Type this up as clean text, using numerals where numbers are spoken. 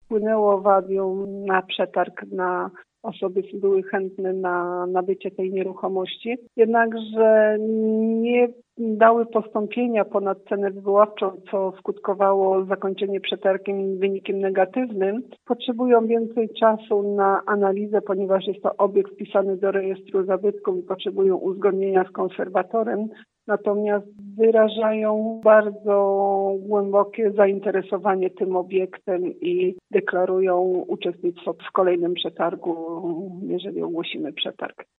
wpłynęło wadium na przetarg na osoby były chętne na nabycie tej nieruchomości, jednakże nie dały postąpienia ponad cenę wywoławczą, co skutkowało zakończenie przetargiem wynikiem negatywnym. Potrzebują więcej czasu na analizę, ponieważ jest to obiekt wpisany do rejestru zabytków i potrzebują uzgodnienia z konserwatorem. Natomiast wyrażają bardzo głębokie zainteresowanie tym obiektem i deklarują uczestnictwo w kolejnym przetargu, jeżeli ogłosimy przetarg.